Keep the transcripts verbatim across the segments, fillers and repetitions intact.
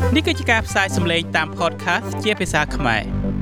នេះគឺជាការផ្សាយសម្លេងតាម podcast ជាភាសាខ្មែរ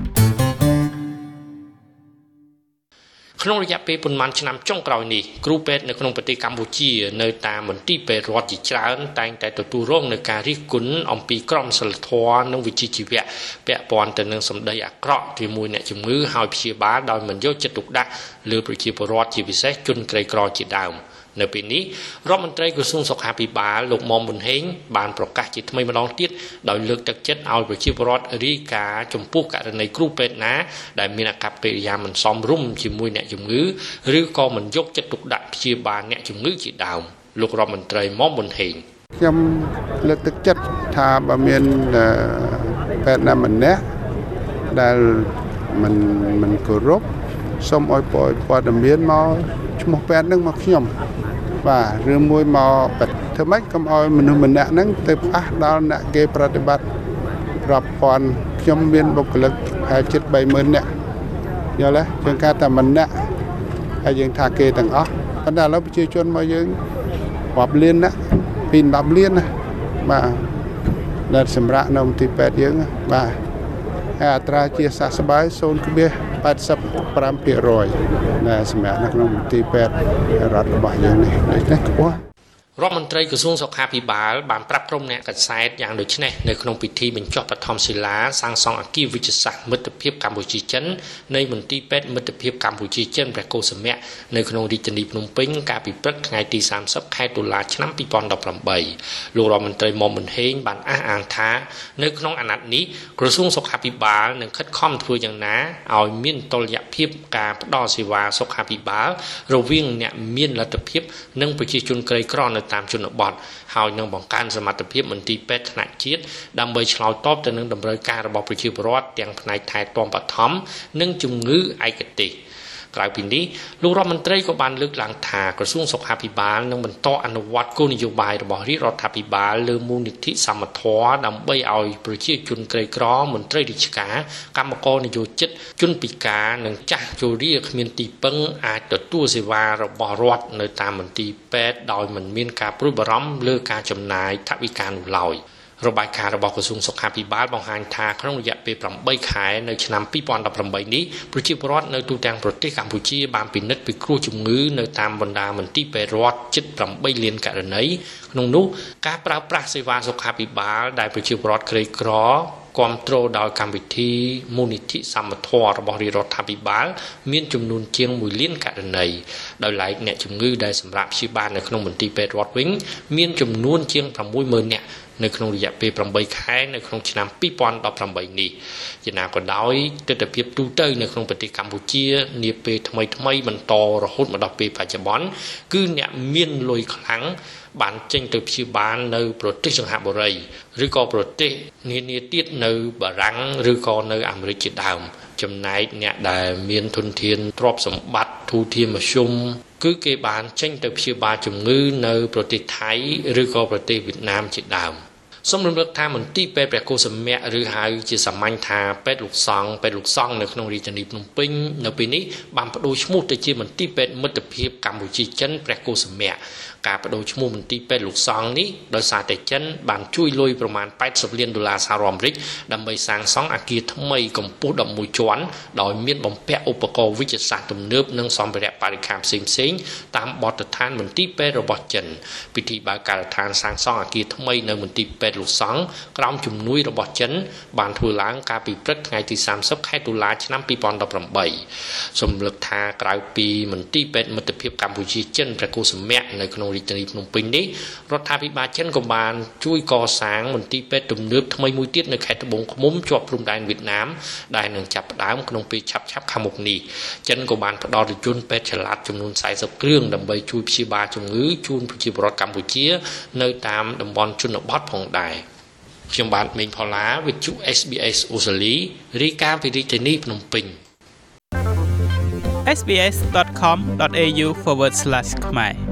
ក្នុងរយៈពេលប៉ុន្មានឆ្នាំចុងក្រោយនេះគ្រូពេទ្យនៅក្នុងប្រទេសកម្ពុជានៅតាមមន្ទីរពេទ្យរដ្ឋជាច្រើនតែងតែទទួលរងនឹងការរិះគន់អំពីក្រមសីលធម៌និងវិជ្ជាជីវៈពាក់ព័ន្ធទៅនឹងសម្ដីអាក្រក់ជាមួយអ្នកជំងឺហើយព្យាបាលដោយមិនយកចិត្តទុកដាក់លើប្រជាពលរដ្ឋជាពិសេសជនក្រីក្រជាដើមនៅពេលនេះរដ្ឋមន្ត្រីក្រសួងសុខាភិបាលលោកមុំប៊ុនហេងបានប្រកាសជាថ្មីម្ដងទៀតដោយលើកទឹកចិត្តឲ្យប្រជាពលរដ្ឋរាយការណ៍ចំពោះករណីគ្រូពេទ្យណាដែលមានអាកប្បកិរិយាមិនសមរម្យជាមួយអ្នកជំងឺឬក៏មិនយកចិត្តទុកដាក់ព្យាបាលអ្នកជំងឺជាដើមលោករដ្ឋមន្ត្រីមុំប៊ុនហេងខ្ញុំលើកទឹកចិត្តថាបើមានពេទ្យណាម្នាក់ដែលមិនមិនគោរពសូមឲ្យព័ត៌មានមកឈ្មោះពេទ្យនឹងមកខ្ញុំបាទឬមួយមកបាត់ធ្វើម៉េចកុំឲ្យមនុស្សម្នាក់ហ្នឹងទៅប៉ះដល់អ្នកគេប្រតិបត្តិរាប់ពាន់ខ្ញុំមានបុគ្គលិកហើយជិតបីម៉ឺននាក់យល់ទេជាងការតែម្នាក់ហើយយើងថាគេទាំងអស់ប៉ុន្តែឥឡូវប្រជាជនមកយើងរាប់លានណាពីដប់លានណាបាទដែលសម្រាប់នៅមន្ទីរពេទ្យយើងបាទហើយអត្រាជាសះស្បើយ ศูนย์ แปดสิบห้า ភាគរយ ដែលសម្រាប់នៅក្នុងមន្ទីរពេទ្យរដ្ឋរបស់យើងនេះដូច្នេះខ្ពស់រដ្ឋមន្ត្រីក្រសួងសុខាភិបាលបានប្រាប់ក្រុមអ្នកកាសែតយ៉ាងដូចនេះនៅក្នុងពិធីបញ្ចុះបឋមសិលាសាងសង់អគារវិទ្យាសាស្ត្រមិត្តភាពកម្ពុជាចិននៃមន្ទីរពេទ្យមិត្តភាពកម្ពុជាចិនព្រះកុសមៈនៅក្នុងរាជធានីភ្នំពេញកាលពីព្រឹកថ្ងៃទីសាមសិបខែតុលាឆ្នាំពីរពាន់ដប់ប្រាំបីលោករដ្ឋមន្ត្រីមុំប៊ុនហេងបានអះអាងថានៅក្នុងអាណត្តិនេះក្រសួងសុខាភិបាលនឹងខិតខំធ្វើយ៉ាងណាឲ្យមានតុល្យភាពការផ្តល់សេវាសុខាភិបាលរវាងអ្នកមានលទ្ធភាពនិងប្រជាជនក្រីក្រនៅតាមជនបទហើយនឹងបង្កើនសមត្ថភាពមន្ទីរពេទ្យថ្នាក់ជាតិដើម្បីឆ្លើយតបទៅនឹងតម្រូវការរបស់ប្រជាពលរដ្ឋទាំងផ្នែកថែទាំបឋមនិងជំងឺឯកទេសក្រៅពីនេះលោករដ្ឋមន្ត្រីក៏បានលើកឡើងថាក្រសួងសុខាភិបាលនឹងបន្តអនុវត្តគោលនយោបាយរបស់រាជរដ្ឋាភិបាលលើមូលនិធិសមត្ថៈដើម្បីឲ្យប្រជាជនក្រីក្រមន្ត្រីរាជការកម្មករនយោជិតជនពិការនិងចាស់ជរាគ្មានទីពឹងអាចទទួលសេវារបស់រដ្ឋនៅតាមមន្ទីរពេទ្យដោយមិនមានការព្រួយបារម្ភលើការចំណាយថវិកានោះឡើយរបាយការណ៍របស់ក្រសួងសុខាភិបាលបង្ហាញថាក្នុងរយៈពេលប្រាំបីខែនៅឆ្នាំពីរពាន់ដប់ប្រាំបីនេះប្រជាពលរដ្ឋនៅទូទាំងប្រទេសកម្ពុជាបានពិនិត្យពិគ្រោះជំងឺនៅតាមបណ្ដាមន្ទីរពេទ្យរដ្ឋជិតប្រាំបីលានករណីក្នុងនោះការប្រើប្រាស់សេវាសុខាភិបាលដែលប្រជាពលរដ្ឋក្រីក្រគ្រប់គ្រងដោយកម្មវិធីមូលនិធិសមត្ថៈរបស់រាជរដ្ឋាភិបាលមានចំនួនជាងមួយលានករណីដោយឡែកអ្នកជំងឺដែលសម្រាប់ព្យាបាលនៅក្នុងមន្ទីរពេទ្យរដ្ឋវិញមានចំនួនជាងប្រាំមួយម៉ឺននាក់នៅក្នុងរយៈពេលប្រាំបីខែនៅក្នុងឆ្នាំពីរពាន់ដប់ប្រាំបីនេះយ៉ាងណាក៏ដោយទស្សនវិជ្ជាទូទៅនៅក្នុងប្រទេសកម្ពុជានាពេលថ្មីថ្មីបន្តរហូតមកដល់ពេលបច្ចុប្បន្នគឺអ្នកមានលុយខ្លាំងបានចេញទៅព្យាបាលនៅប្រទេសសង្ហបុរីឬក៏ប្រទេសនានាទៀតនៅបារាំងឬក៏នៅអាមេរិកជាដើមចំណែកអ្នកដែលមានធនធានទ្រព្យសម្បត្តិធូរធារមធ្យមគឺគេបានចេញទៅព្យាបាលជំងឺនៅប្រទេសថៃឬក៏ប្រទេសវៀតណាមជាដើមសូមរំលឹកថាមន្ទីរពេទ្យព្រះកុសមៈឬហៅជាសាមញ្ញថាពេទ្យលោកសង្ឃពេទ្យលោកសង្ឃនៅក្នុងរាជធានីភ្នំពេញនៅពេលនេះបានបដូរឈ្មោះទៅជាមន្ទីរពេទ្យមិត្តភាពកម្ពុជាចិនព្រះកុសមៈការបដូរឈ្មោះមន្ទីរពេទ្យលោកសង្ឃនេះដោយសារតែចិនបានជួយលុយប្រមាណแปดสิบលានដុល្លារសហរដ្ឋអាមេរិកដើម្បីសាងសង់អគារថ្មីកម្ពស់ដប់មួយជាន់ដោយមានបំពាក់ឧបករណ៍វិទ្យាសាស្ត្រទំនើបនិងសម្ភារៈបរិក្ខារផ្សេងៗតាមបទដ្ឋានមន្ទីរពេទ្យរបស់ចិនពិធីបើកការដ្ឋានសាងសង់អគារថ្មីនៅមន្ទីរពេទ្យលោកសង្ឃក្រោមជំនួយរបស់ចិនបានធ្វើឡើងកាលពីព្រឹកថ្ងៃទីសាមសិបខែតុលាឆ្នាំពីរពាន់ដប់ប្រាំបីសំលឹកថាក្រៅពីមន្ទីរពេទ្យមិត្តភាពកម្ពុជាចិនព្រះកុសមៈនៅក្នុងរាជធានីភ្នំពេញនេះរដ្ឋាភិបាលចិនក៏បានជួយកសាងមន្ទីរពេទ្យទំនើបថ្មីមួយទៀតនៅខេត្តត្បូងឃ្មុំជាប់ព្រំដែនវៀតណាមដែលនឹងចាប់ផ្ដើមក្នុងពេលឆាប់ៗខាងមុខនេះចិនក៏បានផ្ដល់រថយន្តពេទ្យចល័តចំនួនสี่สิบគ្រឿងដើម្បីជួយព្យាបាលជំងឺជូនប្រជាពលរដ្ឋកម្ពុជានៅតាមតំបន់ជនបទផងដែរខ្ញុំបាទមេងផល្លាវិទ្យុ เอส บี เอส អូស្ត្រាលីរាយការណ៍ពីរាជធានីភ្នំពេញเอส บี เอส ดอท คอม ดอท เอ ยู forward slash ខ្មែរ